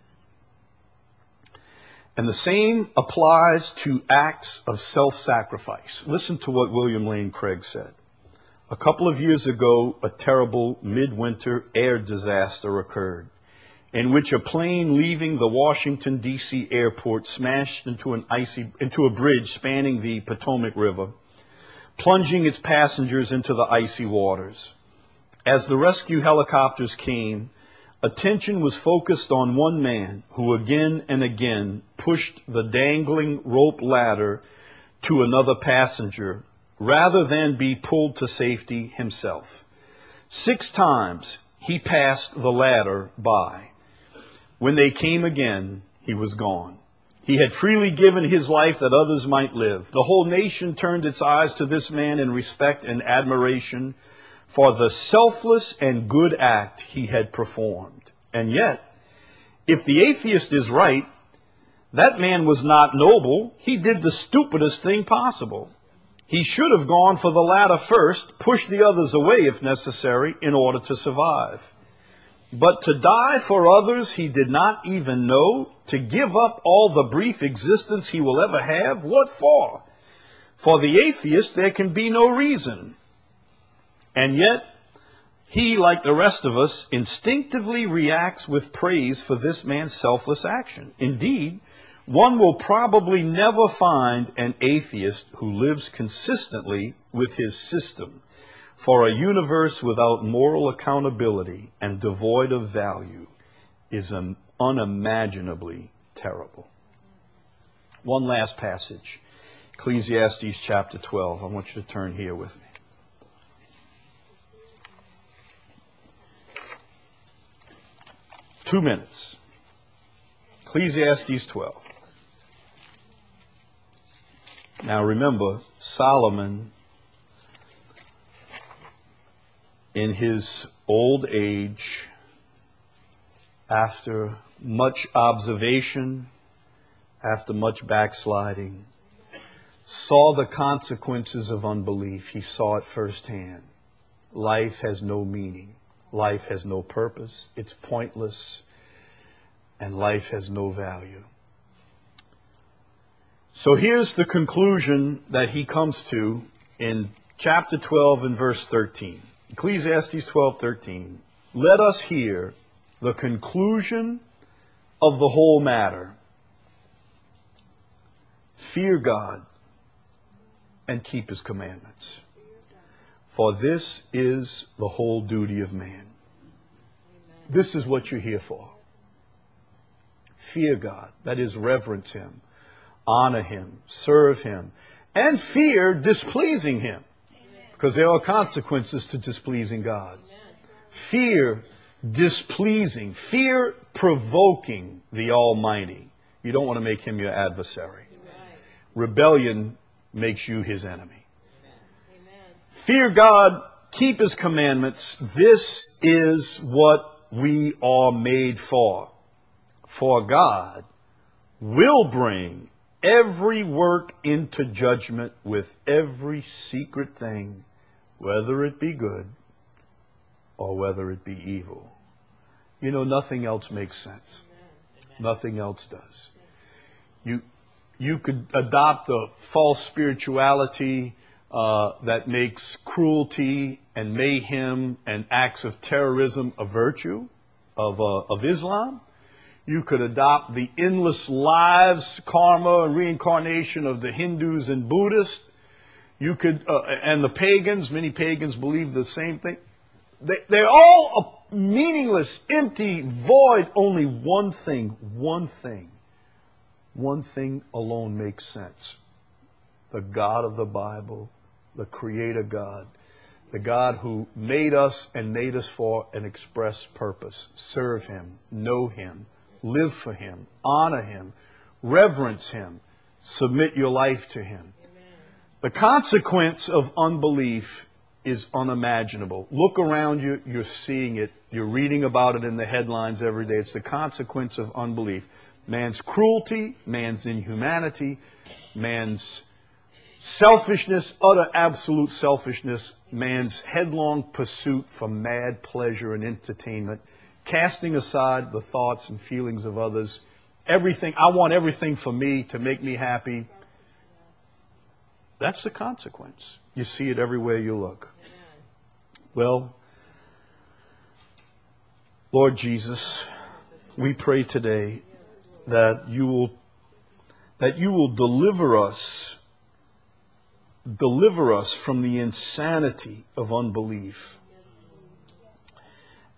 And the same applies to acts of self-sacrifice. Listen to what William Lane Craig said. A couple of years ago, a terrible midwinter air disaster occurred, in which a plane leaving the Washington, D C airport smashed into an icy, into a bridge spanning the Potomac River, plunging its passengers into the icy waters. As the rescue helicopters came, attention was focused on one man who again and again pushed the dangling rope ladder to another passenger rather than be pulled to safety himself. Six times he passed the ladder by. When they came again, he was gone. He had freely given his life that others might live. The whole nation turned its eyes to this man in respect and admiration for the selfless and good act he had performed. And yet, if the atheist is right, that man was not noble. He did the stupidest thing possible. He should have gone for the ladder first, pushed the others away if necessary, in order to survive. But to die for others he did not even know, to give up all the brief existence he will ever have, what for? For the atheist there can be no reason. And yet, he, like the rest of us, instinctively reacts with praise for this man's selfless action. Indeed, one will probably never find an atheist who lives consistently with his system. For a universe without moral accountability and devoid of value is unimaginably terrible. One last passage, Ecclesiastes chapter twelve. I want you to turn here with me. Two minutes. Ecclesiastes twelve. Now remember, Solomon, in his old age, after much observation, after much backsliding, saw the consequences of unbelief. He saw it firsthand. Life has no meaning. Life has no purpose. It's pointless. And life has no value. So here's the conclusion that he comes to in chapter twelve and verse thirteen. Ecclesiastes twelve thirteen. Let us hear the conclusion of the whole matter. Fear God and keep his commandments. For this is the whole duty of man. This is what you're here for. Fear God, that is, reverence him, honor him, serve him, and fear displeasing him. Because there are consequences to displeasing God. Fear displeasing, fear provoking the Almighty. You don't want to make him your adversary. Rebellion makes you his enemy. Fear God, keep his commandments. This is what we are made for. For God will bring every work into judgment with every secret thing, whether it be good or whether it be evil. You know, nothing else makes sense. Nothing else does. You, you could adopt a false spirituality uh, that makes cruelty and mayhem and acts of terrorism a virtue of, uh, of Islam. You could adopt the endless lives, karma, and reincarnation of the Hindus and Buddhists. You could, uh, and the pagans, many pagans believe the same thing. They, they're all meaningless, empty, void. Only one thing, one thing, one thing alone makes sense. The God of the Bible, the Creator God, the God who made us and made us for an express purpose. Serve him, know him, live for him, honor him, reverence him, submit your life to him. Amen. The consequence of unbelief is unimaginable. Look around you, you're seeing it. You're reading about it in the headlines every day. It's the consequence of unbelief. Man's cruelty, man's inhumanity, man's selfishness, utter absolute selfishness, man's headlong pursuit for mad pleasure and entertainment, casting aside the thoughts and feelings of others. Everything, I want everything for me to make me happy. That's the consequence. You see it everywhere you look. Well, Lord Jesus, we pray today that you will, that you will deliver us, deliver us from the insanity of unbelief.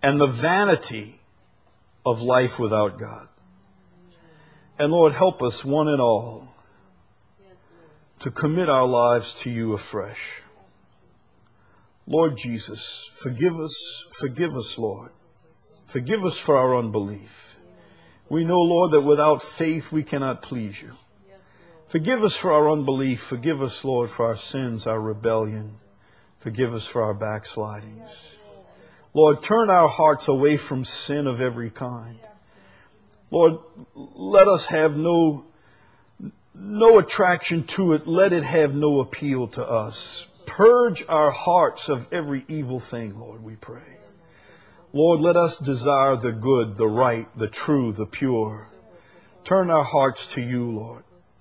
and the vanity of life without God. And Lord, help us one and all to commit our lives to you afresh. Lord Jesus, forgive us, forgive us, Lord. Forgive us for our unbelief. We know, Lord, that without faith we cannot please you. Forgive us for our unbelief. Forgive us, Lord, for our sins, our rebellion. Forgive us for our backslidings. Lord, turn our hearts away from sin of every kind. Lord, let us have no, no attraction to it. Let it have no appeal to us. Purge our hearts of every evil thing, Lord, we pray. Lord, let us desire the good, the right, the true, the pure. Turn our hearts to you, Lord.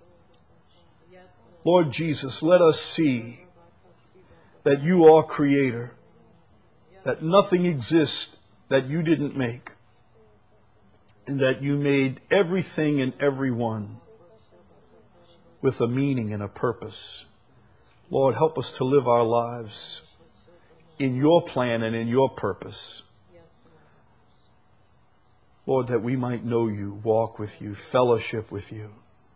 Lord Jesus, let us see that you are Creator, that nothing exists that you didn't make, and that you made everything and everyone with a meaning and a purpose. Lord, help us to live our lives in your plan and in your purpose. Lord, that we might know you, walk with you, fellowship with you,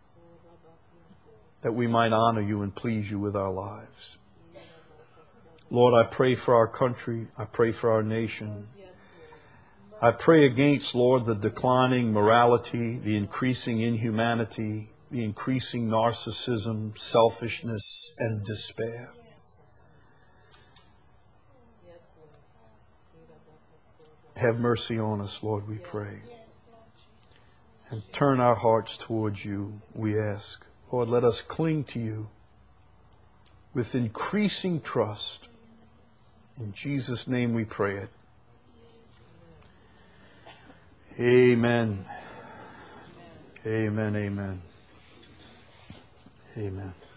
that we might honor you and please you with our lives. Lord, I pray for our country. I pray for our nation. I pray against, Lord, the declining morality, the increasing inhumanity, the increasing narcissism, selfishness, and despair. Have mercy on us, Lord, we pray. And turn our hearts towards you, we ask. Lord, let us cling to you with increasing trust. In Jesus' name we pray it. Amen. Amen, amen. Amen.